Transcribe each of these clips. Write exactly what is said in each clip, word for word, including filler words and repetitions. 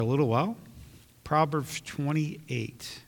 A little while. Proverbs twenty-eight.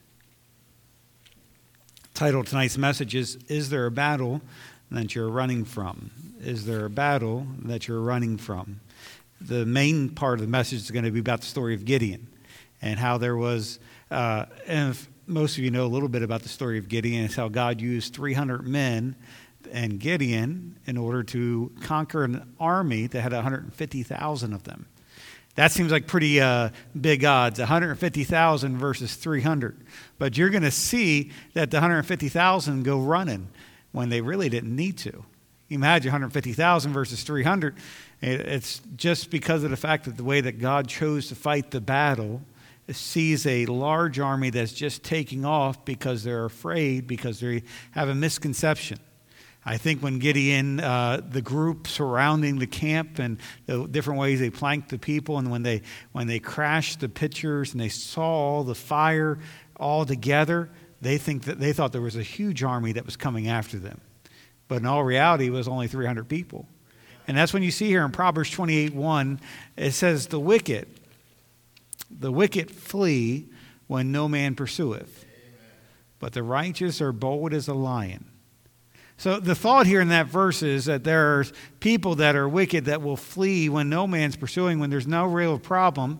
Title of tonight's message is, Is there a battle that you're running from? Is there a battle that you're running from? The main part of the message is going to be about the story of Gideon and how there was, uh, and if most of you know a little bit about the story of Gideon, it's how God used three hundred men and Gideon in order to conquer an army that had one hundred fifty thousand of them. That seems like pretty uh, big odds, one hundred fifty thousand versus three hundred. But you're going to see that the one hundred fifty thousand go running when they really didn't need to. Imagine one hundred fifty thousand versus three hundred. It's just because of the fact that the way that God chose to fight the battle sees a large army that's just taking off because they're afraid, because they have a misconception. I think when Gideon, uh, the group surrounding the camp and the different ways they planked the people, and when they when they crashed the pitchers and they saw all the fire all together, they think that they thought there was a huge army that was coming after them. But in all reality, it was only three hundred people. And that's when you see here in Proverbs twenty-eight one, it says, the wicked, the wicked flee when no man pursueth, but the righteous are bold as a lion. So the thought here in that verse is that there are people that are wicked that will flee when no man's pursuing, when there's no real problem.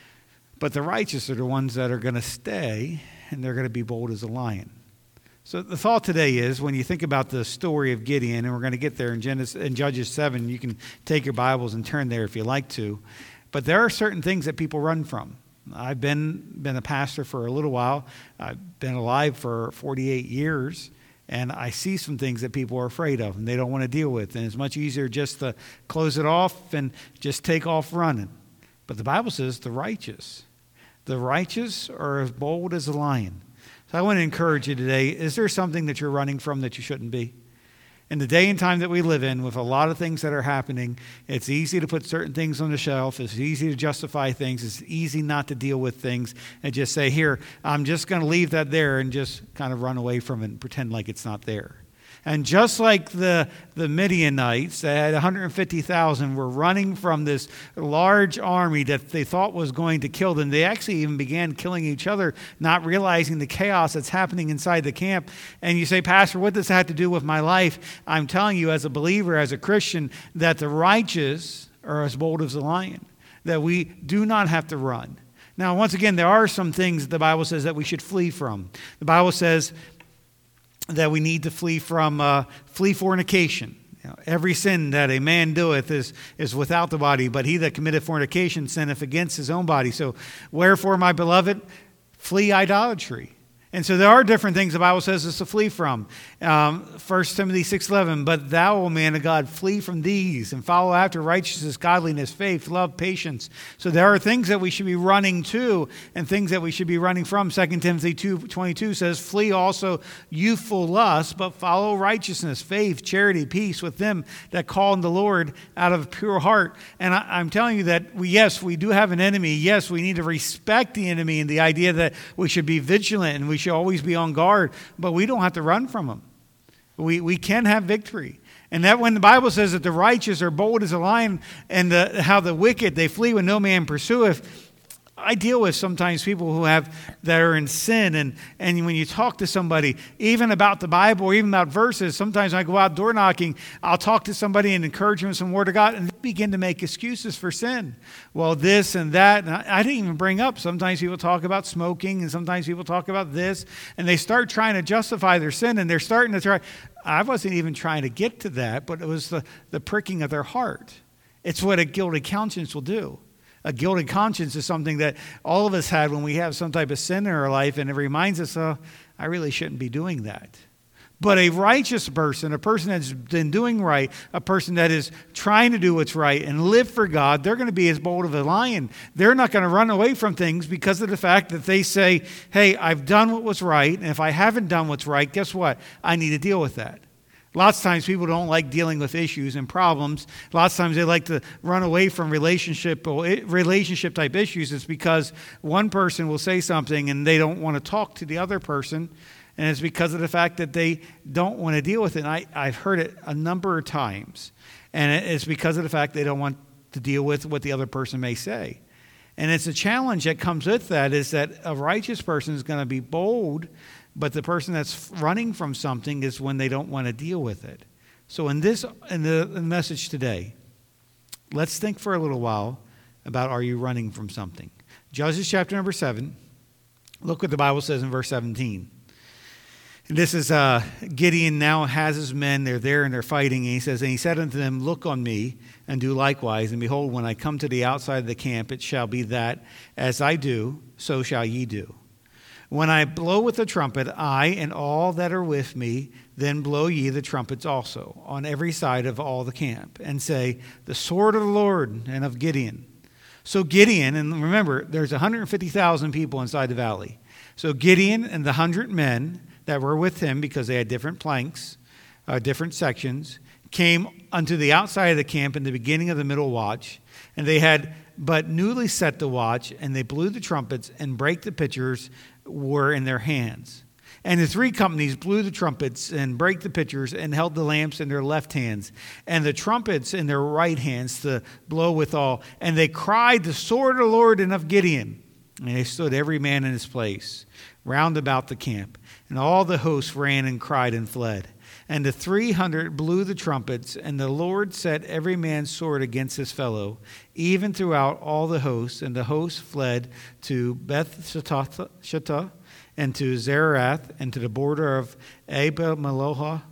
But the righteous are the ones that are going to stay, and they're going to be bold as a lion. So the thought today is, when you think about the story of Gideon, and we're going to get there in, Genesis, in Judges seven, you can take your Bibles and turn there if you like to. But there are certain things that people run from. I've been, been a pastor for a little while. I've been alive for forty-eight years. And I see some things that people are afraid of and they don't want to deal with. And it's much easier just to close it off and just take off running. But the Bible says the righteous. The righteous are as bold as a lion. So I want to encourage you today. Is there something that you're running from that you shouldn't be? In the day and time that we live in, with a lot of things that are happening, it's easy to put certain things on the shelf. It's easy to justify things. It's easy not to deal with things and just say, here, I'm just going to leave that there and just kind of run away from it and pretend like it's not there. And just like the, the Midianites that had one hundred fifty thousand were running from this large army that they thought was going to kill them, they actually even began killing each other, not realizing the chaos that's happening inside the camp. And you say, Pastor, what does that have to do with my life? I'm telling you, as a believer, as a Christian, that the righteous are as bold as a lion, that we do not have to run. Now, once again, there are some things that the Bible says that we should flee from. The Bible says that we need to flee from, uh, flee fornication. You know, every sin that a man doeth is, is without the body, but he that committeth fornication sinneth against his own body. So, wherefore, my beloved, flee idolatry. And so there are different things the Bible says us to flee from. Um, First Timothy six eleven, but thou, O man of God, flee from these and follow after righteousness, godliness, faith, love, patience. So there are things that we should be running to and things that we should be running from. Second Timothy two twenty-two says, flee also youthful lust, but follow righteousness, faith, charity, peace with them that call on the Lord out of a pure heart. And I, I'm telling you that, we, yes, we do have an enemy. Yes, we need to respect the enemy and the idea that we should be vigilant and we should always be on guard, but we don't have to run from them. We we can have victory. And that when the Bible says that the righteous are bold as a lion and the, how the wicked, they flee when no man pursueth, I deal with sometimes people who have that are in sin, and, and when you talk to somebody, even about the Bible or even about verses, sometimes when I go out door knocking, I'll talk to somebody and encourage them with some word of God, and they begin to make excuses for sin. Well, this and that, and I, I didn't even bring up, sometimes people talk about smoking, and sometimes people talk about this, and they start trying to justify their sin, and they're starting to try. I wasn't even trying to get to that, but it was the, the pricking of their heart. It's what a guilty conscience will do. A guilty conscience is something that all of us had when we have some type of sin in our life, and it reminds us, oh, I really shouldn't be doing that. But a righteous person, a person that's been doing right, a person that is trying to do what's right and live for God, they're going to be as bold as a lion. They're not going to run away from things because of the fact that they say, hey, I've done what was right, and if I haven't done what's right, guess what? I need to deal with that. Lots of times people don't like dealing with issues and problems. Lots of times they like to run away from relationship relationship type issues. It's because one person will say something and they don't want to talk to the other person. And it's because of the fact that they don't want to deal with it. And I, I've heard it a number of times. And it's because of the fact they don't want to deal with what the other person may say. And it's a challenge that comes with that is that a righteous person is going to be bold, but the person that's running from something is when they don't want to deal with it. So in this, in the, in the message today, let's think for a little while about, are you running from something? Judges chapter number seven. Look what the Bible says in verse seventeen. And this is uh, Gideon now has his men. They're there and they're fighting. And he says, and he said unto them, look on me and do likewise. And behold, when I come to the outside of the camp, it shall be that as I do, so shall ye do. When I blow with the trumpet, I and all that are with me, then blow ye the trumpets also on every side of all the camp, and say, the sword of the Lord and of Gideon. So Gideon, and remember, there's one hundred fifty thousand people inside the valley. So Gideon and the hundred men that were with him, because they had different planks, uh, different sections, came unto the outside of the camp in the beginning of the middle watch, and they had but newly set the watch, and they blew the trumpets, and brake the pitchers were in their hands. And the three companies blew the trumpets and brake the pitchers and held the lamps in their left hands and the trumpets in their right hands to blow withal. And they cried, the sword of the Lord and of Gideon. And they stood every man in his place round about the camp. And all the hosts ran and cried and fled. And the three hundred blew the trumpets, and the Lord set every man's sword against his fellow, even throughout all the hosts. And the hosts fled to Beth-Shittah, and to Zerath, and to the border of Abel-Meholah,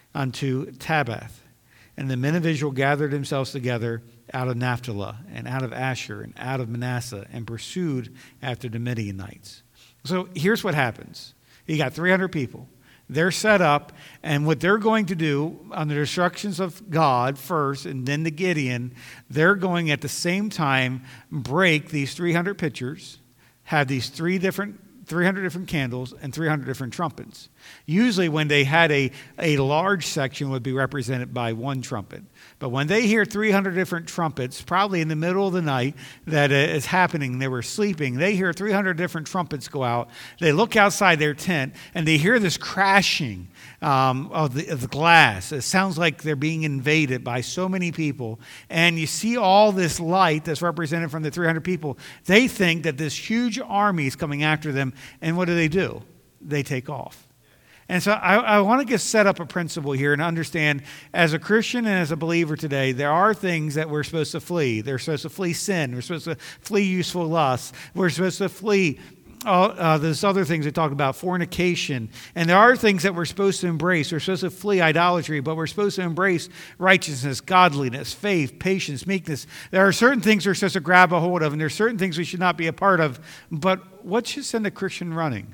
unto Tabbath. And the men of Israel gathered themselves together out of Naphtali, and out of Asher, and out of Manasseh, and pursued after the Midianites. So here's what happens. You got three hundred people. They're set up, and what they're going to do, under the instructions of God first, and then to Gideon, they're going at the same time break these three hundred pitchers, have these three different three hundred different candles and three hundred different trumpets. Usually when they had a, a large section would be represented by one trumpet. But when they hear three hundred different trumpets, probably in the middle of the night that is happening, they were sleeping, they hear three hundred different trumpets go out. They look outside their tent and they hear this crashing um, of, the, of the glass. It sounds like they're being invaded by so many people. And you see all this light that's represented from the three hundred people. They think that this huge army is coming after them. And what do they do? They take off. And so I, I want to just set up a principle here and understand, as a Christian and as a believer today, there are things that we're supposed to flee. They're supposed to flee sin. We're supposed to flee useful lusts. We're supposed to flee uh, uh, there's other things they talk about, fornication. And there are things that we're supposed to embrace. We're supposed to flee idolatry, but we're supposed to embrace righteousness, godliness, faith, patience, meekness. There are certain things we're supposed to grab a hold of, and there are certain things we should not be a part of. But what should send a Christian running?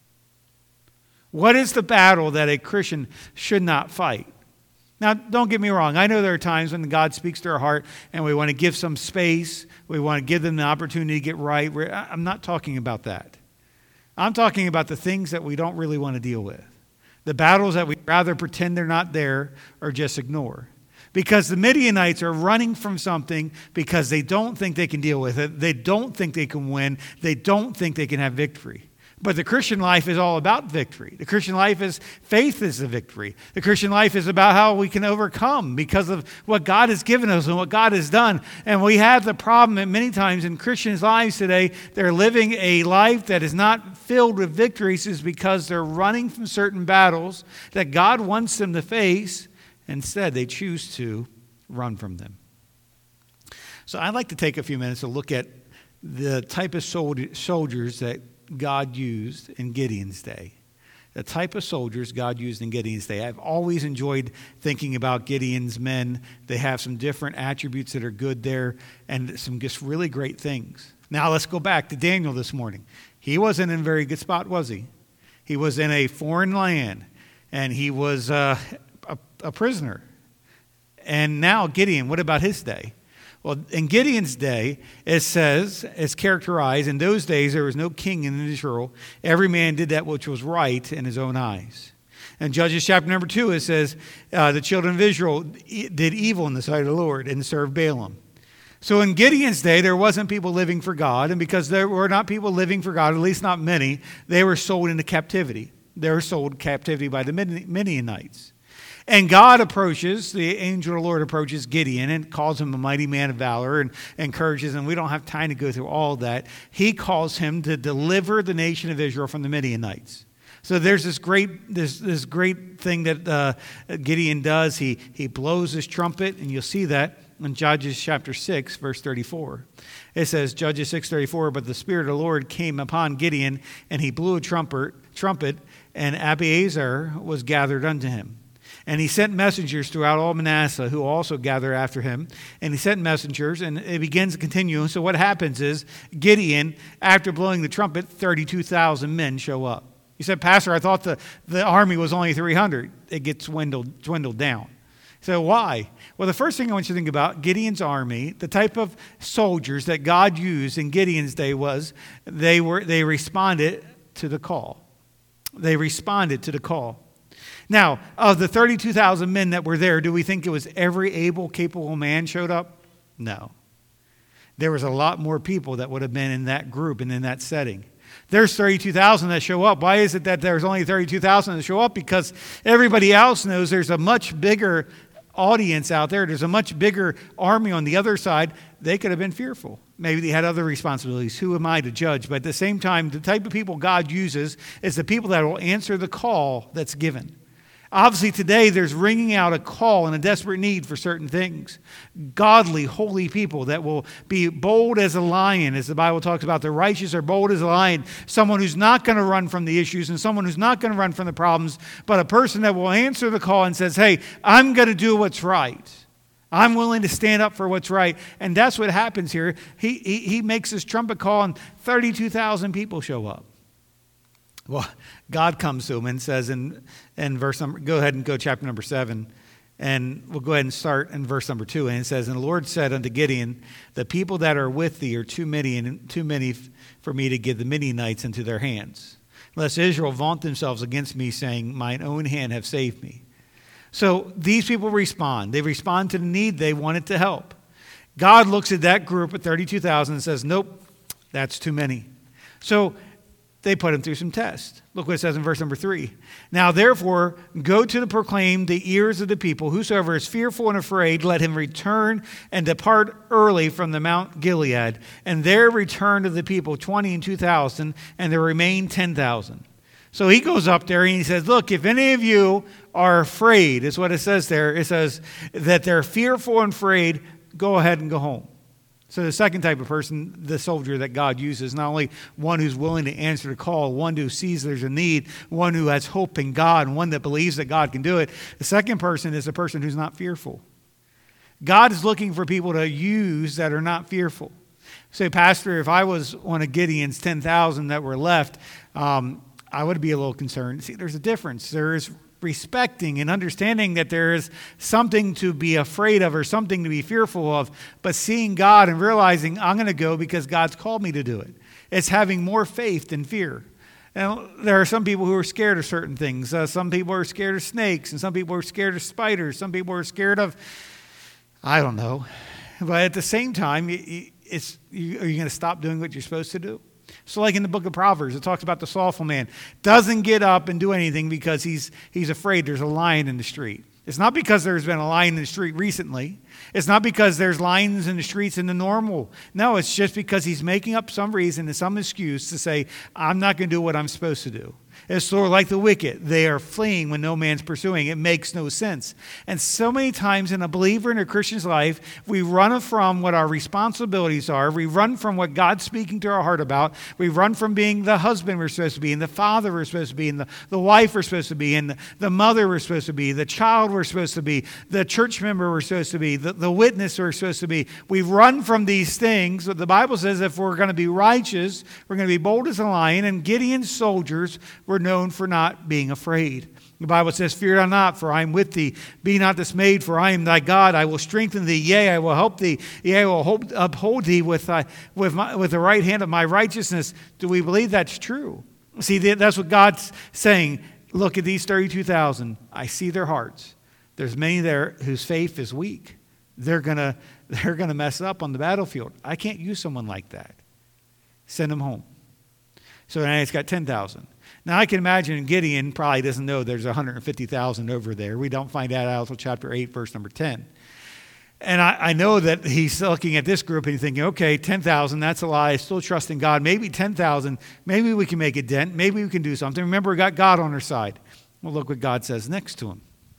What is the battle that a Christian should not fight? Now, don't get me wrong. I know there are times when God speaks to our heart and we want to give some space. We want to give them the opportunity to get right. I'm not talking about that. I'm talking about the things that we don't really want to deal with. The battles that we'd rather pretend they're not there or just ignore. Because the Midianites are running from something because they don't think they can deal with it. They don't think they can win. They don't think they can have victory. But the Christian life is all about victory. The Christian life is, faith is the victory. The Christian life is about how we can overcome because of what God has given us and what God has done. And we have the problem that many times in Christians' lives today, they're living a life that is not filled with victories is because they're running from certain battles that God wants them to face. Instead, they choose to run from them. So I'd like to take a few minutes to look at the type of soldiers that God used in Gideon's day. The type of soldiers God used in Gideon's day. I've always enjoyed thinking about Gideon's men. They have some different attributes that are good there and some just really great things. Now let's go back to Daniel this morning. He wasn't in a very good spot, was he? He was in a foreign land and he was uh, a, a prisoner. And now Gideon, what about his day? Well, in Gideon's day, it says, it's characterized, in those days there was no king in Israel. Every man did that which was right in his own eyes. In Judges chapter number two, it says, uh, the children of Israel did evil in the sight of the Lord and served Balaam. So in Gideon's day, there wasn't people living for God. And because there were not people living for God, at least not many, they were sold into captivity. They were sold captivity by the Midianites. And God approaches, the angel of the Lord approaches Gideon and calls him a mighty man of valor and encourages him. We don't have time to go through all that. He calls him to deliver the nation of Israel from the Midianites. So there's this great this this great thing that uh, Gideon does. He he blows his trumpet, and you'll see that in Judges chapter six, verse thirty-four. It says, Judges six thirty-four, but the Spirit of the Lord came upon Gideon, and he blew a trumpet, trumpet, and Abiezer was gathered unto him. And he sent messengers throughout all Manasseh, who also gathered after him. And he sent messengers, and it begins to continue. So what happens is, Gideon, after blowing the trumpet, thirty-two thousand men show up. You said, Pastor, I thought the, the army was only three hundred. It gets dwindled, dwindled down. So why? Well, the first thing I want you to think about, Gideon's army, the type of soldiers that God used in Gideon's day was, they were they responded to the call. They responded to the call. Now, of the thirty-two thousand men that were there, do we think it was every able, capable man showed up? No. There was a lot more people that would have been in that group and in that setting. There's thirty-two thousand that show up. Why is it that there's only thirty-two thousand that show up? Because everybody else knows there's a much bigger audience out there. There's a much bigger army on the other side. They could have been fearful. Maybe they had other responsibilities. Who am I to judge? But at the same time, the type of people God uses is the people that will answer the call that's given. Obviously, today there's ringing out a call and a desperate need for certain things. Godly, holy people that will be bold as a lion, as the Bible talks about. The righteous are bold as a lion. Someone who's not going to run from the issues and someone who's not going to run from the problems, but a person that will answer the call and says, hey, I'm going to do what's right. I'm willing to stand up for what's right. And that's what happens here. He, he, he makes this trumpet call and thirty-two thousand people show up. Well, God comes to him and says in, in verse number, go ahead and go chapter number seven, and we'll go ahead and start in verse number two. And it says, and the Lord said unto Gideon, the people that are with thee are too many and too many for me to give the Midianites into their hands, lest Israel vaunt themselves against me, saying, mine own hand have saved me. So these people respond. They respond to the need. They wanted to help. God looks at that group of thirty-two thousand and says, nope, that's too many. So they put him through some tests. Look what it says in verse number three. Now, therefore, go to the proclaim the ears of the people. Whosoever is fearful and afraid, let him return and depart early from the Mount Gilead. And there return to the people twenty and two thousand, and there remain ten thousand. So he goes up there and he says, look, if any of you are afraid, is what it says there. It says that they're fearful and afraid, go ahead and go home. So the second type of person, the soldier that God uses, not only one who's willing to answer the call, one who sees there's a need, one who has hope in God, and one that believes that God can do it. The second person is a person who's not fearful. God is looking for people to use that are not fearful. Say, Pastor, if I was one of Gideon's ten thousand that were left, um, I would be a little concerned. See, there's a difference. There is respecting and understanding that there is something to be afraid of or something to be fearful of, but seeing God and realizing I'm going to go because God's called me to do it. It's having more faith than fear. And there are some people who are scared of certain things. Uh, some people are scared of snakes, and some people are scared of spiders. Some people are scared of, I don't know. But at the same time, it's, are you going to stop doing what you're supposed to do? So like in the book of Proverbs, it talks about the slothful man. Doesn't get up and do anything because he's he's afraid there's a lion in the street. It's not because there's been a lion in the street recently. It's not because there's lions in the streets in the normal. No, it's just because he's making up some reason and some excuse to say, I'm not going to do what I'm supposed to do. It's sort of like the wicked. They are fleeing when no man's pursuing. It makes no sense. And so many times in a believer in a Christian's life, we run from what our responsibilities are. We run from what God's speaking to our heart about. We run from being the husband we're supposed to be, and the father we're supposed to be, and the, the wife we're supposed to be, and the, the mother we're supposed to be, the child we're supposed to be, the church member we're supposed to be, the, the witness we're supposed to be. We run from these things. But the Bible says if we're going to be righteous, we're going to be bold as a lion, and Gideon's soldiers were known for not being afraid. The Bible says, fear thou not, for I am with thee. Be not dismayed, for I am thy God. I will strengthen thee. Yea, I will help thee. Yea, I will hold, uphold thee with, uh, with, my, with the right hand of my righteousness. Do we believe that's true? See, that's what God's saying. Look at these thirty-two thousand. I see their hearts. There's many there whose faith is weak. They're going to they're gonna mess up on the battlefield. I can't use someone like that. Send them home. So now it's got ten thousand. Now, I can imagine Gideon probably doesn't know there's one hundred fifty thousand over there. We don't find that out until chapter eight, verse number ten. And I, I know that he's looking at this group and he's thinking, okay, ten thousand, that's a lie. I still trust in God. Maybe ten thousand, maybe we can make a dent. Maybe we can do something. Remember, we got God on our side. Well, look what God says next to him.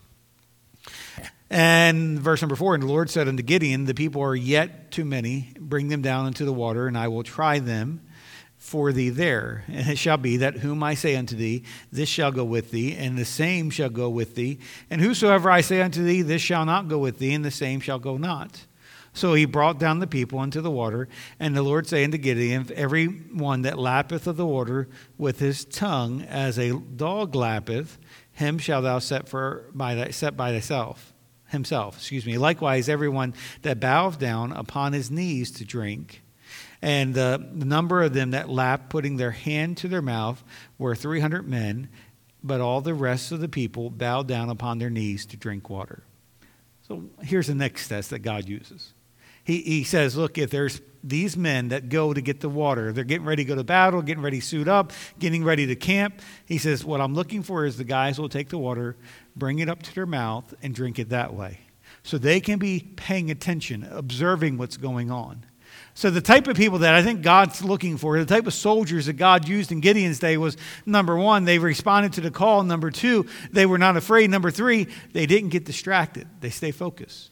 And verse number four, and the Lord said unto Gideon, the people are yet too many. Bring them down into the water, and I will try them for thee there. And it shall be that whom I say unto thee, this shall go with thee, and the same shall go with thee. And whosoever I say unto thee, this shall not go with thee, and the same shall go not. So he brought down the people into the water, and the Lord said unto Gideon, every one that lappeth of the water with his tongue, as a dog lappeth, him shalt thou set for by thy, set by thyself. Himself, excuse me. Likewise, everyone that boweth down upon his knees to drink. And uh, the number of them that lapped, putting their hand to their mouth, were three hundred men, but all the rest of the people bowed down upon their knees to drink water. So here's the next test that God uses. He, he says, look, if there's these men that go to get the water, they're getting ready to go to battle, getting ready to suit up, getting ready to camp. He says, what I'm looking for is the guys who will take the water, bring it up to their mouth, and drink it that way. So they can be paying attention, observing what's going on. So the type of people that I think God's looking for, the type of soldiers that God used in Gideon's day was, number one, they responded to the call. Number two, they were not afraid. Number three, they didn't get distracted. They stay focused.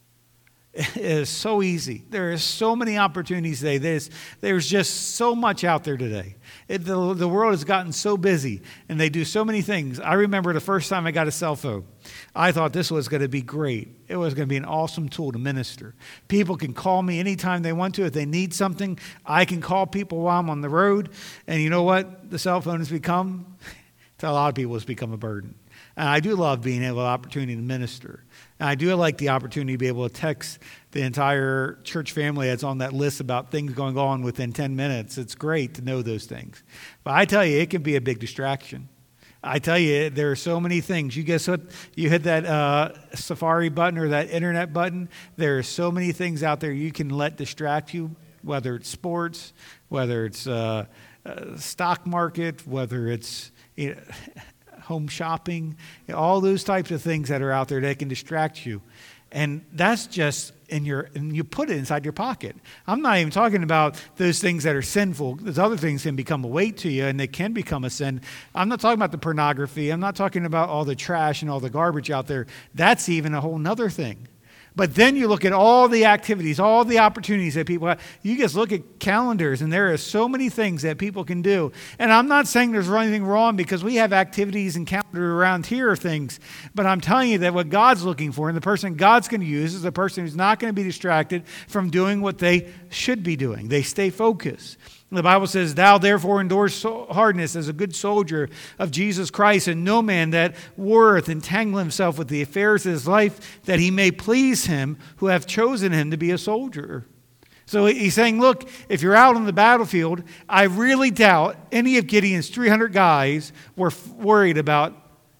It is so easy. There are so many opportunities today. There's, there's just so much out there today. It, the, the world has gotten so busy, and they do so many things. I remember the first time I got a cell phone. I thought this was going to be great. It was going to be an awesome tool to minister. People can call me anytime they want to. If they need something, I can call people while I'm on the road. And you know what the cell phone has become? To a lot of people, it's become a burden. And I do love being able to have the opportunity to minister. And I do like the opportunity to be able to text the entire church family that's on that list about things going on within ten minutes. It's great to know those things. But I tell you, it can be a big distraction. I tell you, there are so many things. You guess what? You hit that uh, Safari button or that internet button. There are so many things out there you can let distract you, whether it's sports, whether it's uh, uh, stock market, whether it's you know, home shopping, all those types of things that are out there that can distract you. And that's just in your, and you put it inside your pocket. I'm not even talking about those things that are sinful. Those other things can become a weight to you and they can become a sin. I'm not talking about the pornography. I'm not talking about all the trash and all the garbage out there. That's even a whole nother thing. But then you look at all the activities, all the opportunities that people have. You just look at calendars, and there are so many things that people can do. And I'm not saying there's anything wrong because we have activities and calendar around here or things. But I'm telling you that what God's looking for and the person God's going to use is the person who's not going to be distracted from doing what they should be doing. They stay focused. The Bible says, thou therefore endure hardness as a good soldier of Jesus Christ, and no man that warreth entangle himself with the affairs of his life, that he may please him who hath chosen him to be a soldier. So he's saying, look, if you're out on the battlefield, I really doubt any of Gideon's three hundred guys were f- worried about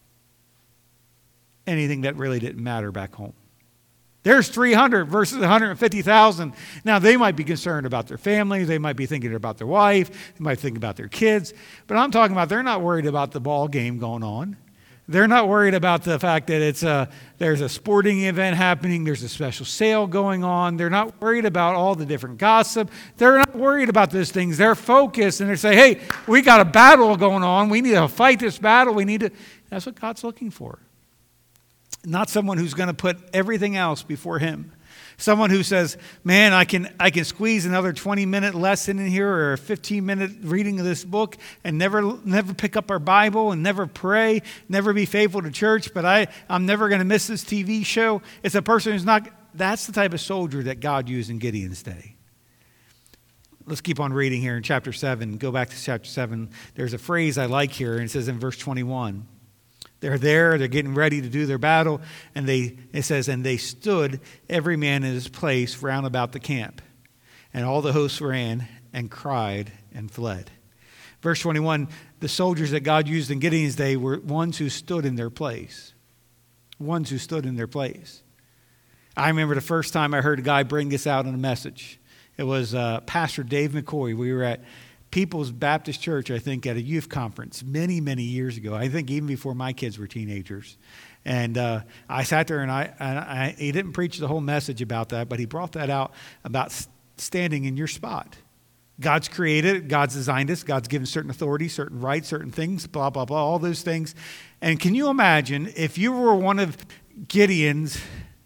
anything that really didn't matter back home. There's three hundred versus one hundred fifty thousand. Now, they might be concerned about their families. They might be thinking about their wife. They might think about their kids. But I'm talking about they're not worried about the ball game going on. They're not worried about the fact that it's a, there's a sporting event happening. There's a special sale going on. They're not worried about all the different gossip. They're not worried about those things. They're focused, and they say, hey, we got a battle going on. We need to fight this battle. We need to. That's what God's looking for. Not someone who's going to put everything else before him. Someone who says, man, I can I can squeeze another twenty-minute lesson in here or a fifteen-minute reading of this book and never never pick up our Bible and never pray, never be faithful to church, but I, I'm never going to miss this T V show. It's a person who's not, that's the type of soldier that God used in Gideon's day. Let's keep on reading here in chapter seven. Go back to chapter seven. There's a phrase I like here, and it says in verse twenty-one. They're there, they're getting ready to do their battle, and they it says, and they stood every man in his place round about the camp. And all the hosts ran and cried and fled. Verse twenty-one, the soldiers that God used in Gideon's day were ones who stood in their place. Ones who stood in their place. I remember the first time I heard a guy bring this out in a message. It was uh, Pastor Dave McCoy. We were at People's Baptist Church, I think, at a youth conference many, many years ago. I think even before my kids were teenagers. And uh, I sat there and I, and I, he didn't preach the whole message about that, but he brought that out about standing in your spot. God's created it. God's designed us. God's given certain authority, certain rights, certain things, blah, blah, blah, all those things. And can you imagine if you were one of Gideon's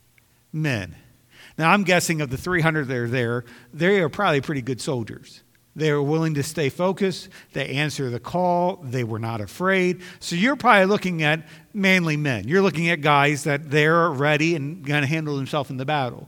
men? Now, I'm guessing of the three hundred that are there, they are probably pretty good soldiers. They were willing to stay focused. They answered the call. They were not afraid. So you're probably looking at manly men. You're looking at guys that they're ready and going to handle themselves in the battle.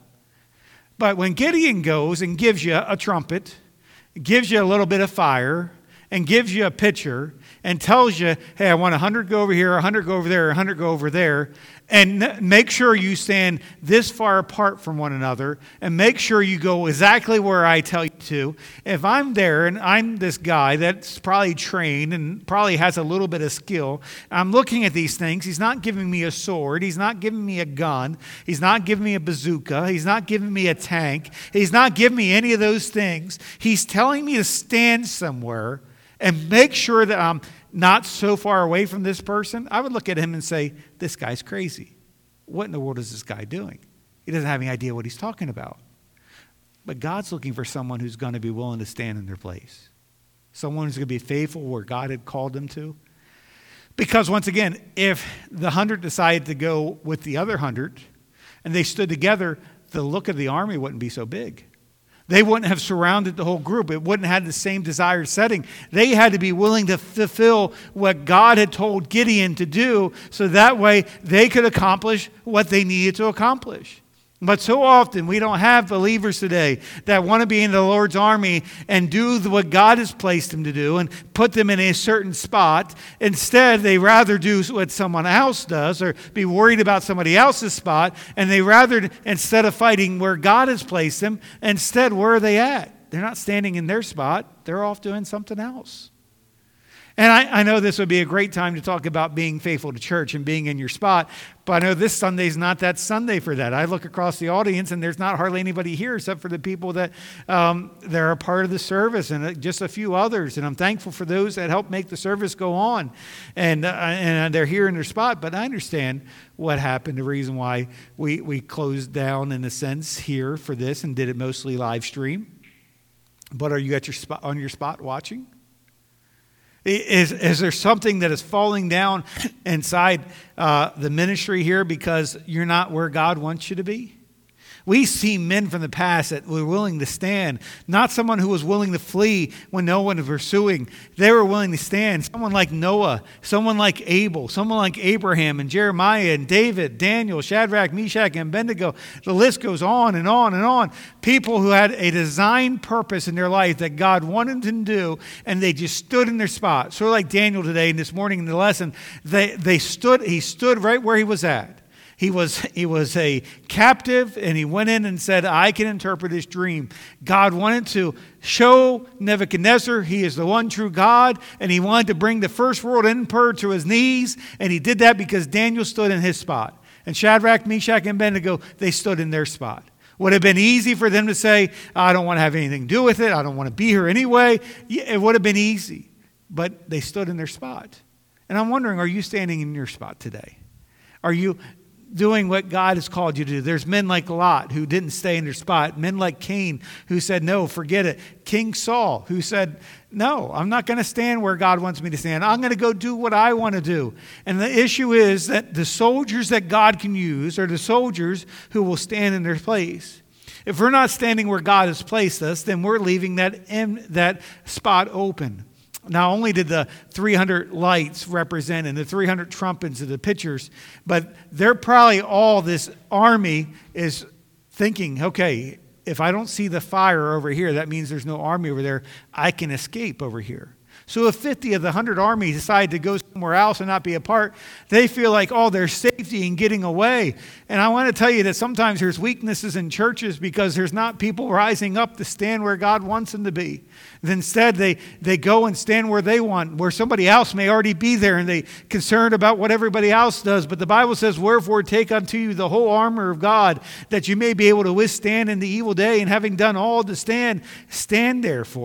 But when Gideon goes and gives you a trumpet, gives you a little bit of fire, and gives you a pitcher, and tells you, hey, I want one hundred go over here, one hundred go over there, one hundred go over there, and make sure you stand this far apart from one another, and make sure you go exactly where I tell you to. If I'm there and I'm this guy that's probably trained and probably has a little bit of skill, I'm looking at these things. He's not giving me a sword. He's not giving me a gun. He's not giving me a bazooka. He's not giving me a tank. He's not giving me any of those things. He's telling me to stand somewhere and make sure that I'm not so far away from this person. I would look at him and say, this guy's crazy. What in the world is this guy doing? He doesn't have any idea what he's talking about. But God's looking for someone who's going to be willing to stand in their place. Someone who's going to be faithful where God had called them to. Because once again, if the hundred decided to go with the other hundred and they stood together, the look of the army wouldn't be so big. They wouldn't have surrounded the whole group. It wouldn't have had the same desired setting. They had to be willing to fulfill what God had told Gideon to do so that way they could accomplish what they needed to accomplish. But so often we don't have believers today that want to be in the Lord's army and do what God has placed them to do and put them in a certain spot. Instead, they rather do what someone else does or be worried about somebody else's spot. And they rather, instead of fighting where God has placed them, instead, where are they at? They're not standing in their spot. They're off doing something else. And I, I know this would be a great time to talk about being faithful to church and being in your spot, but I know this Sunday's not that Sunday for that. I look across the audience and there's not hardly anybody here except for the people that um, that are a part of the service and just a few others. And I'm thankful for those that help make the service go on. And uh, and they're here in their spot, but I understand what happened, the reason why we, we closed down in a sense here for this and did it mostly live stream. But are you at your spot, on your spot watching? Is, is there something that is falling down inside uh, the ministry here because you're not where God wants you to be? We see men from the past that were willing to stand, not someone who was willing to flee when no one was pursuing. They were willing to stand. Someone like Noah, someone like Abel, someone like Abraham and Jeremiah and David, Daniel, Shadrach, Meshach, and Abednego. The list goes on and on and on. People who had a designed purpose in their life that God wanted them to do, and they just stood in their spot. Sort of like Daniel today and this morning in the lesson, they, they stood. He stood right where he was at. He was, he was a captive, and he went in and said, I can interpret his dream. God wanted to show Nebuchadnezzar he is the one true God, and he wanted to bring the first world emperor to his knees, and he did that because Daniel stood in his spot. And Shadrach, Meshach, and Abednego, they stood in their spot. Would it have been easy for them to say, I don't want to have anything to do with it, I don't want to be here anyway? It would have been easy, but they stood in their spot. And I'm wondering, are you standing in your spot today? Are you doing what God has called you to do? There's men like Lot who didn't stay in their spot. Men like Cain who said, no, forget it. King Saul who said, no, I'm not going to stand where God wants me to stand. I'm going to go do what I want to do. And the issue is that the soldiers that God can use are the soldiers who will stand in their place. If we're not standing where God has placed us, then we're leaving that, that spot open. Not only did the three hundred lights represent and the three hundred trumpets and the pitchers, but they're probably all, this army is thinking, okay, if I don't see the fire over here, that means there's no army over there. I can escape over here. So if fifty of the one hundred army decide to go somewhere else and not be a part, they feel like, oh, there's safety in getting away. And I want to tell you that sometimes there's weaknesses in churches because there's not people rising up to stand where God wants them to be. Instead, they, they go and stand where they want, where somebody else may already be there, and they concerned about what everybody else does. But the Bible says, wherefore take unto you the whole armor of God, that you may be able to withstand in the evil day, and having done all to stand, stand therefore,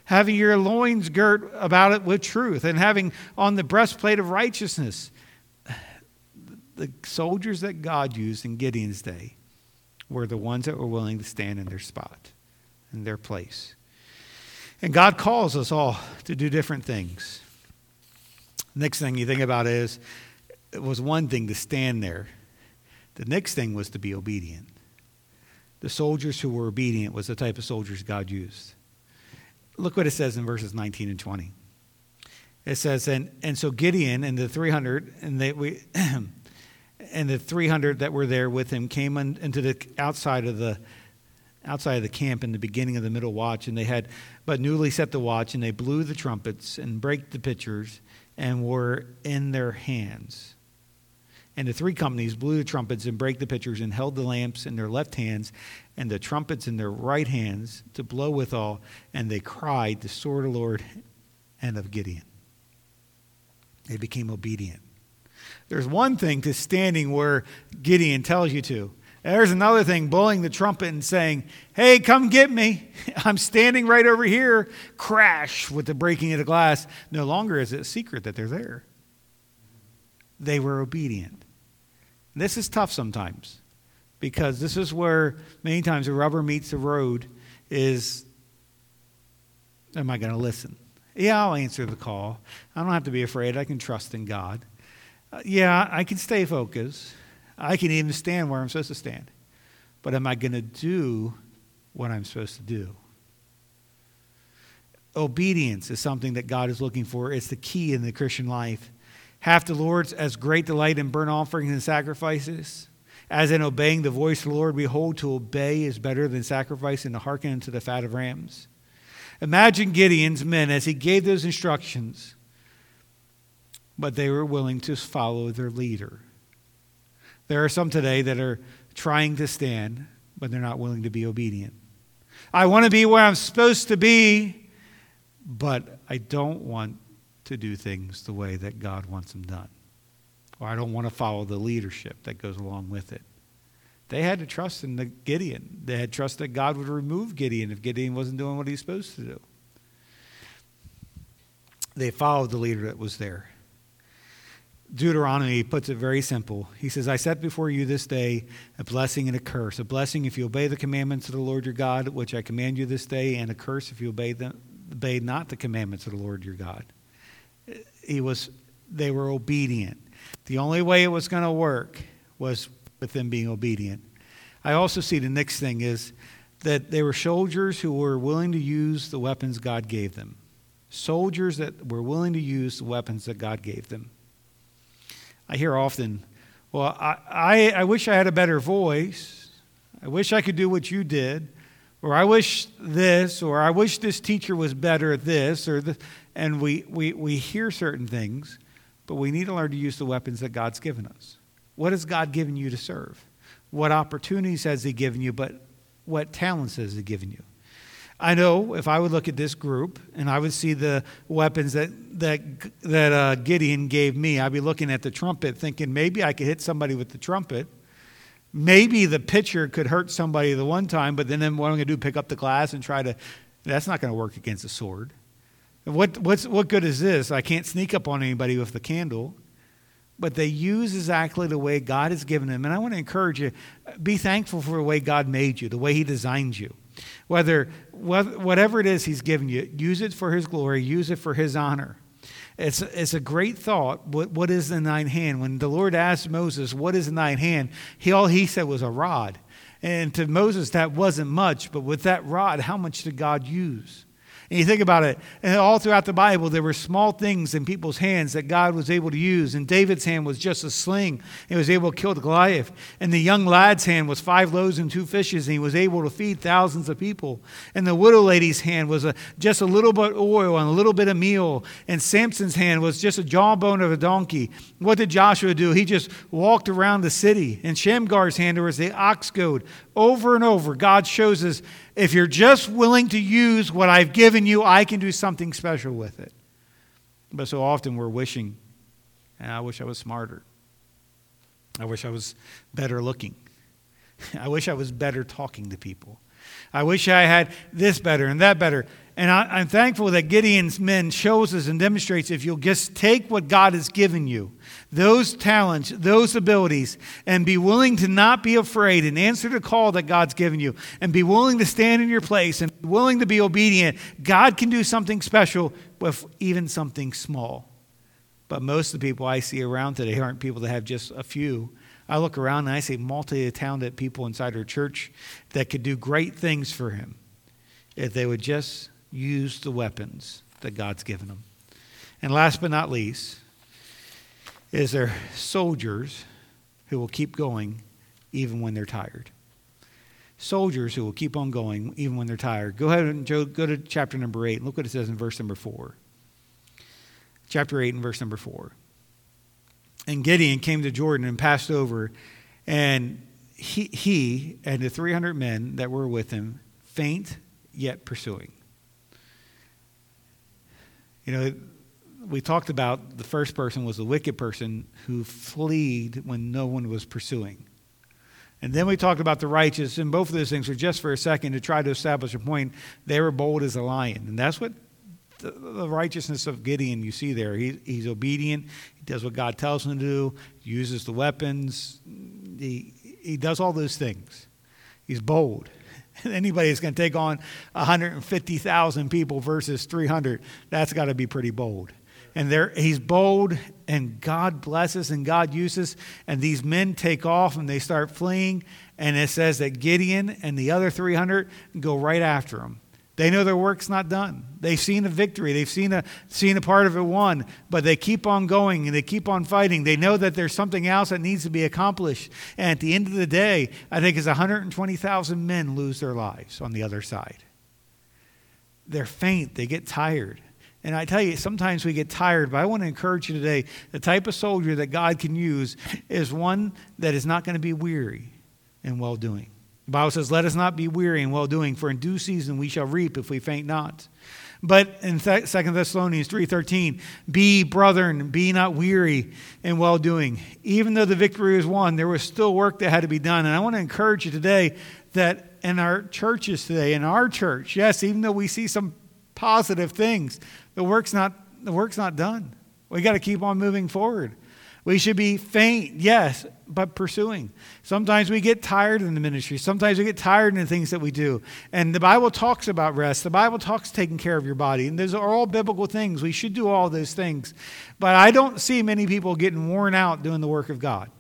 having your loins girt about it with truth, and having on the breastplate of righteousness. The soldiers that God used in Gideon's day were the ones that were willing to stand in their spot, in their place. And God calls us all to do different things. Next thing you think about is, it was one thing to stand there. The next thing was to be obedient. The soldiers who were obedient was the type of soldiers God used. Look what it says in verses nineteen and twenty. It says, and, and so Gideon and the three hundred, and they, we, and the three hundred that were there with him came in, into the outside of the outside of the camp in the beginning of the middle watch, and they had but newly set the watch, and they blew the trumpets and brake the pitchers, and were in their hands. And the three companies blew the trumpets and brake the pitchers, and held the lamps in their left hands and the trumpets in their right hands to blow withal. And they cried, the sword of the Lord and of Gideon. They became obedient. There's one thing to standing where Gideon tells you to. There's another thing, blowing the trumpet and saying, hey, come get me. I'm standing right over here. Crash with the breaking of the glass. No longer is it a secret that they're there. They were obedient. This is tough sometimes, because this is where many times the rubber meets the road is, am I going to listen? Yeah, I'll answer the call. I don't have to be afraid. I can trust in God. Uh, yeah, I can stay focused. I can even stand where I'm supposed to stand. But am I going to do what I'm supposed to do? Obedience is something that God is looking for. It's the key in the Christian life. Hath the Lord as great delight in burnt offerings and sacrifices, as in obeying the voice of the Lord? Behold, to obey is better than sacrifice, and to hearken unto the fat of rams. Imagine Gideon's men as he gave those instructions, but they were willing to follow their leader. There are some today that are trying to stand, but they're not willing to be obedient. I want to be where I'm supposed to be, but I don't want to do things the way that God wants them done. Or I don't want to follow the leadership that goes along with it. They had to trust in the Gideon. They had trust that God would remove Gideon if Gideon wasn't doing what he's supposed to do. They followed the leader that was there. Deuteronomy puts it very simple. He says, I set before you this day a blessing and a curse. A blessing if you obey the commandments of the Lord your God, which I command you this day, and a curse if you obey, them, obey not the commandments of the Lord your God. He was, they were obedient. The only way it was going to work was with them being obedient. I also see the next thing is that they were soldiers who were willing to use the weapons God gave them. Soldiers that were willing to use the weapons that God gave them. I hear often, well, I, I, I wish I had a better voice. I wish I could do what you did. Or I wish this, or I wish this teacher was better at this, or the, and we, we, we hear certain things, but we need to learn to use the weapons that God's given us. What has God given you to serve? What opportunities has he given you, but what talents has he given you? I know if I would look at this group and I would see the weapons that that that uh, Gideon gave me, I'd be looking at the trumpet thinking maybe I could hit somebody with the trumpet. Maybe the pitcher could hurt somebody the one time, but then, then what I'm going to do, pick up the glass and try to, that's not going to work against a sword. What, what's, what good is this? I can't sneak up on anybody with the candle. But they use exactly the way God has given them. And I want to encourage you, be thankful for the way God made you, the way he designed you. Whether, whatever it is he's given you, use it for his glory, use it for his honor. It's, it's a great thought. What, what is the thine hand? When the Lord asked Moses, what is in thine hand? He, all he said was a rod. And to Moses, that wasn't much. But with that rod, how much did God use? And you think about it, and all throughout the Bible, there were small things in people's hands that God was able to use. And David's hand was just a sling. He was able to kill the Goliath. And the young lad's hand was five loaves and two fishes, and he was able to feed thousands of people. And the widow lady's hand was a, just a little bit of oil and a little bit of meal. And Samson's hand was just a jawbone of a donkey. What did Joshua do? He just walked around the city. And Shamgar's hand was the ox goad. Over and over, God shows us, if you're just willing to use what I've given you, I can do something special with it. But so often we're wishing, I wish I was smarter. I wish I was better looking. I wish I was better talking to people. I wish I had this better and that better. And I, I'm thankful that Gideon's men shows us and demonstrates if you'll just take what God has given you, those talents, those abilities, and be willing to not be afraid and answer the call that God's given you, and be willing to stand in your place and be willing to be obedient, God can do something special with even something small. But most of the people I see around today aren't people that have just a few. I look around and I see multi-talented people inside our church that could do great things for him if they would just use the weapons that God's given them. And last but not least, is there soldiers who will keep going even when they're tired. Soldiers who will keep on going even when they're tired. Go ahead and go to chapter number eight. Look what it says in verse number four. Chapter eight and verse number four. And Gideon came to Jordan and passed over, and he, he and the three hundred men that were with him faint yet pursuing. You know, we talked about the first person was the wicked person who fled when no one was pursuing. And then we talked about the righteous, and both of those things were just for a second to try to establish a point. They were bold as a lion, and that's what the, the righteousness of Gideon you see there. He, he's obedient. He does what God tells him to do. He uses the weapons. He, he does all those things. He's bold. Anybody that's going to take on one hundred fifty thousand people versus three hundred, that's got to be pretty bold. And there, he's bold, and God blesses and God uses. And these men take off and they start fleeing. And it says that Gideon and the other three hundred go right after him. They know their work's not done. They've seen a victory. They've seen a, seen a part of it won. But they keep on going and they keep on fighting. They know that there's something else that needs to be accomplished. And at the end of the day, I think it's one hundred twenty thousand men lose their lives on the other side. They're faint. They get tired. And I tell you, sometimes we get tired, but I want to encourage you today, the type of soldier that God can use is one that is not going to be weary in well-doing. The Bible says, let us not be weary in well-doing, for in due season we shall reap if we faint not. But in Second Thessalonians three thirteen, be brethren, be not weary in well-doing. Even though the victory was won, there was still work that had to be done. And I want to encourage you today that in our churches today, in our church, yes, even though we see some positive things, the work's not the work's not done. We got to keep on moving forward. We should be faint, yes, but pursuing. Sometimes we get tired in the ministry. Sometimes we get tired in the things that we do. And the Bible talks about rest. The Bible talks taking care of your body. And those are all biblical things. We should do all those things. But I don't see many people getting worn out doing the work of God.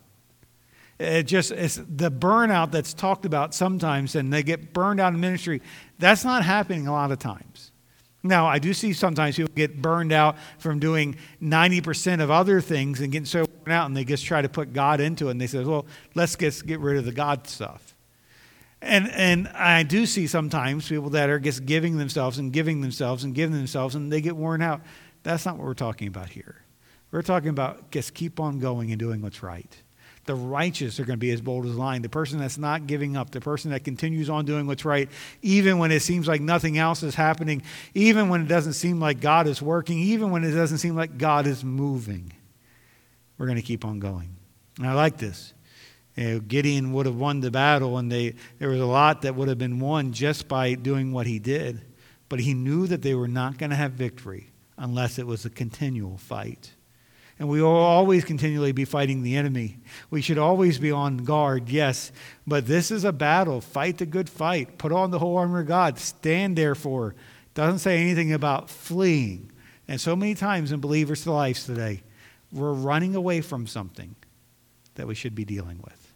It just it's the burnout that's talked about sometimes, and they get burned out in ministry. That's not happening a lot of times. Now, I do see sometimes people get burned out from doing ninety percent of other things and getting so burned out, and they just try to put God into it. And they say, well, let's get, get rid of the God stuff. And and I do see sometimes people that are just giving themselves and giving themselves and giving themselves, and they get worn out. That's not what we're talking about here. We're talking about just keep on going and doing what's right. The righteous are going to be as bold as a lion. The person that's not giving up, the person that continues on doing what's right, even when it seems like nothing else is happening, even when it doesn't seem like God is working, even when it doesn't seem like God is moving. We're going to keep on going. And I like this. You know, Gideon would have won the battle, and they, there was a lot that would have been won just by doing what he did. But he knew that they were not going to have victory unless it was a continual fight. And we will always continually be fighting the enemy. We should always be on guard, yes. But this is a battle. Fight the good fight. Put on the whole armor of God. Stand therefore. Doesn't say anything about fleeing. And so many times in believers' lives today, we're running away from something that we should be dealing with.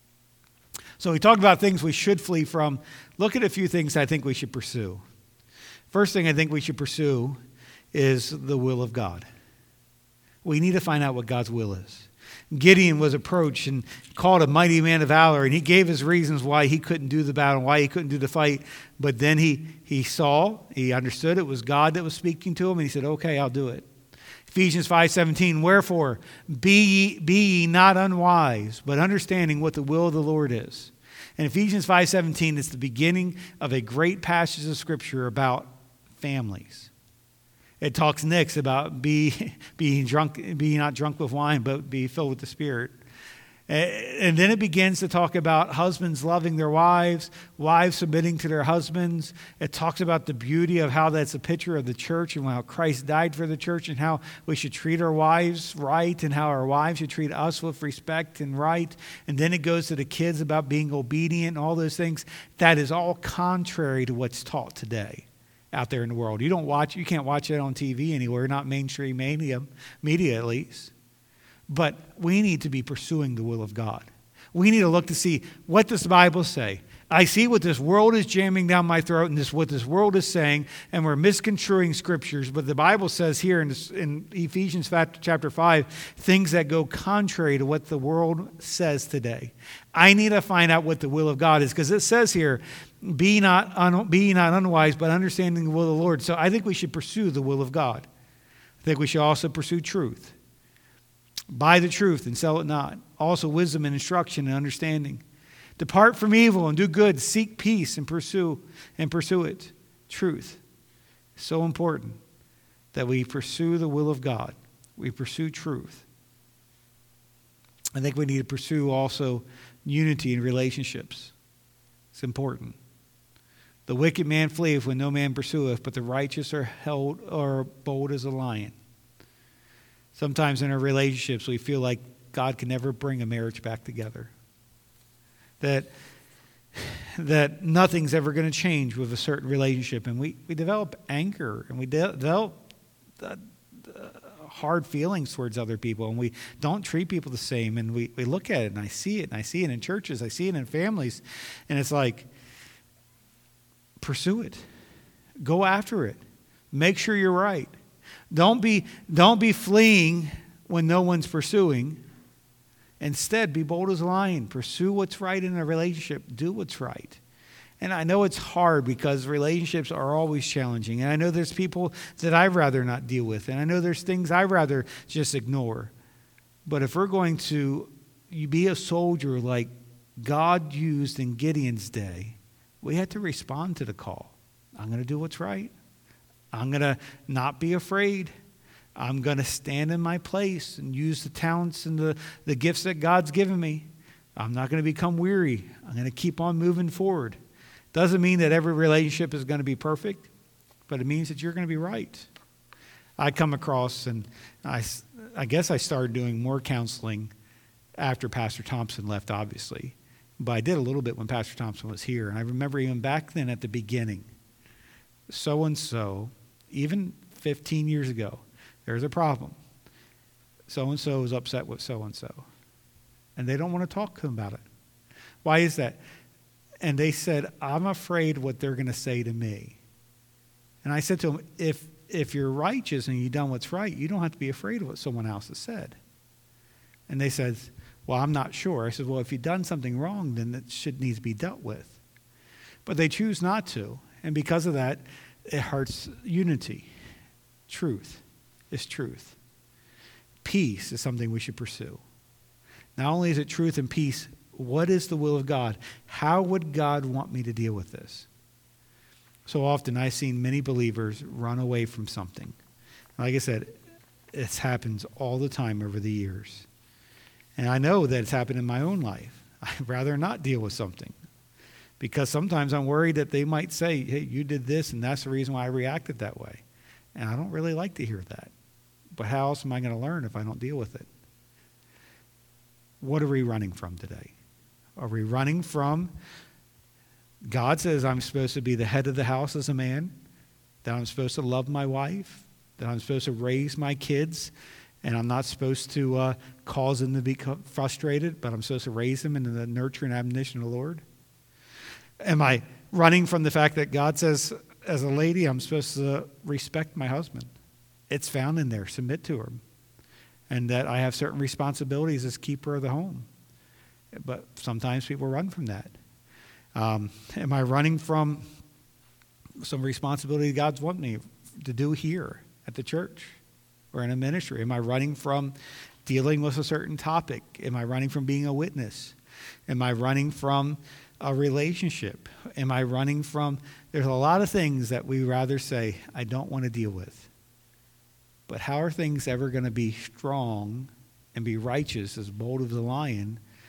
So we talked about things we should flee from. Look at a few things I think we should pursue. First thing I think we should pursue is the will of God. We need to find out what God's will is. Gideon was approached and called a mighty man of valor, and he gave his reasons why he couldn't do the battle, why he couldn't do the fight. But then he, he saw, he understood it was God that was speaking to him, and he said, okay, I'll do it. Ephesians five seventeen, wherefore, be ye, be ye not unwise, but understanding what the will of the Lord is. And Ephesians five seventeen is the beginning of a great passage of Scripture about families. It talks next about be being drunk, be not drunk with wine, but be filled with the Spirit. And then it begins to talk about husbands loving their wives, wives submitting to their husbands. It talks about the beauty of how that's a picture of the church and how Christ died for the church and how we should treat our wives right and how our wives should treat us with respect and right. And then it goes to the kids about being obedient and all those things. That is all contrary to what's taught today out there in the world. You don't watch, you can't watch it on T V anywhere, not mainstream media, media at least. But we need to be pursuing the will of God. We need to look to see, what does the Bible say? I see what this world is jamming down my throat and this what this world is saying, and we're misconstruing scriptures. But the Bible says here in, this, in Ephesians chapter five, things that go contrary to what the world says today. I need to find out what the will of God is, because it says here, be not, un, be not unwise, but understanding the will of the Lord. So I think we should pursue the will of God. I think we should also pursue truth. Buy the truth and sell it not. Also wisdom and instruction and understanding. Depart from evil and do good. Seek peace and pursue and pursue it. Truth. So important that we pursue the will of God. We pursue truth. I think we need to pursue also unity in relationships. It's important. The wicked man fleeth when no man pursueth, but the righteous are held or bold as a lion. Sometimes in our relationships, we feel like God can never bring a marriage back together. That, that nothing's ever going to change with a certain relationship. And we, we develop anger and we de- develop uh, uh, hard feelings towards other people. And we don't treat people the same. And we, we look at it, and I see it. And I see it in churches. I see it in families. And it's like, pursue it. Go after it. Make sure you're right. Don't be, don't be fleeing when no one's pursuing. Instead, be bold as a lion. Pursue what's right in a relationship. Do what's right. And I know it's hard because relationships are always challenging. And I know there's people that I'd rather not deal with. And I know there's things I'd rather just ignore. But if we're going to be a soldier like God used in Gideon's day, we have to respond to the call. I'm going to do what's right. I'm going to not be afraid. I'm going to stand in my place and use the talents and the, the gifts that God's given me. I'm not going to become weary. I'm going to keep on moving forward. Doesn't mean that every relationship is going to be perfect, but it means that you're going to be right. I come across, and I, I guess I started doing more counseling after Pastor Thompson left, obviously. But I did a little bit when Pastor Thompson was here. And I remember even back then at the beginning, so-and-so, even fifteen years ago, there's a problem. So-and-so is upset with so-and-so. And they don't want to talk to them about it. Why is that? And they said, I'm afraid what they're going to say to me. And I said to them, if, if you're righteous and you've done what's right, you don't have to be afraid of what someone else has said. And they said, well, I'm not sure. I said, well, if you've done something wrong, then it should need to be dealt with. But they choose not to. And because of that, it hurts unity. Truth is truth. Peace is something we should pursue. Not only is it truth and peace, what is the will of God? How would God want me to deal with this? So often I've seen many believers run away from something. Like I said, it happens all the time over the years. And I know that it's happened in my own life. I'd rather not deal with something. Because sometimes I'm worried that they might say, hey, you did this, and that's the reason why I reacted that way. And I don't really like to hear that. But how else am I going to learn if I don't deal with it? What are we running from today? Are we running from, God says I'm supposed to be the head of the house as a man, that I'm supposed to love my wife, that I'm supposed to raise my kids, and I'm not supposed to uh, cause them to be frustrated, but I'm supposed to raise them in the nurture and admonition of the Lord? Am I running from the fact that God says, as a lady, I'm supposed to respect my husband? It's found in there. Submit to him. And that I have certain responsibilities as keeper of the home. But sometimes people run from that. Um, am I running from some responsibility God's wanting me to do here at the church or in a ministry? Am I running from dealing with a certain topic? Am I running from being a witness? Am I running from a relationship? Am I running from... There's a lot of things that we rather say, I don't want to deal with. But how are things ever going to be strong and be righteous, as bold as a lion,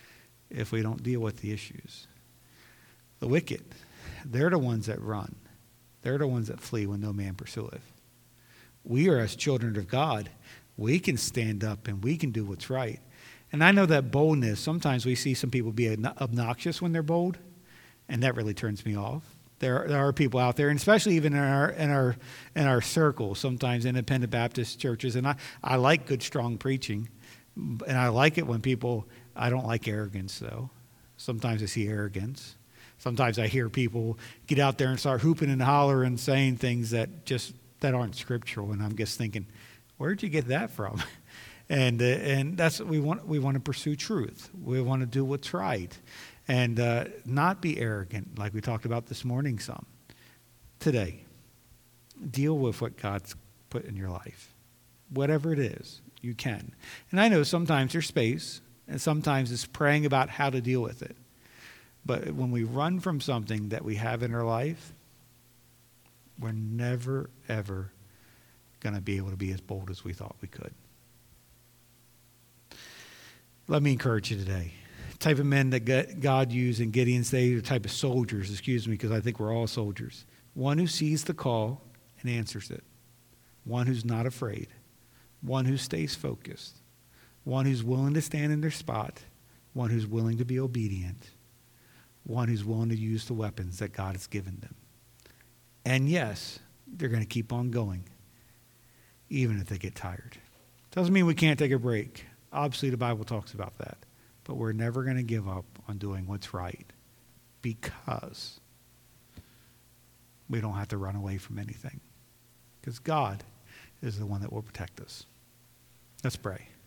if we don't deal with the issues. The wicked, they're the ones that run. They're the ones that flee when no man pursueth. We are, as children of God, we can stand up and we can do what's right. And I know that boldness, sometimes we see some people be obnoxious when they're bold, and that really turns me off. There, there are people out there, and especially even in our in our in our circle, sometimes independent Baptist churches, and I, I like good, strong preaching, and I like it when people, I don't like arrogance, though. Sometimes I see arrogance. Sometimes I hear people get out there and start hooping and hollering and saying things that just that aren't scriptural, and I'm just thinking, where'd you get that from? And uh, and that's what we want. We want to pursue truth. We want to do what's right, and uh, not be arrogant, like we talked about this morning. Some today, deal with what God's put in your life, whatever it is. You can, and I know sometimes there's space, and sometimes it's praying about how to deal with it. But when we run from something that we have in our life, we're never ever going to be able to be as bold as we thought we could. Let me encourage you today. The type of men that God used in Gideon's day, the type of soldiers, excuse me, because I think we're all soldiers. One who sees the call and answers it. One who's not afraid. One who stays focused. One who's willing to stand in their spot. One who's willing to be obedient. One who's willing to use the weapons that God has given them. And yes, they're going to keep on going, even if they get tired. Doesn't mean we can't take a break. Obviously, the Bible talks about that. But we're never going to give up on doing what's right because we don't have to run away from anything. Because God is the one that will protect us. Let's pray.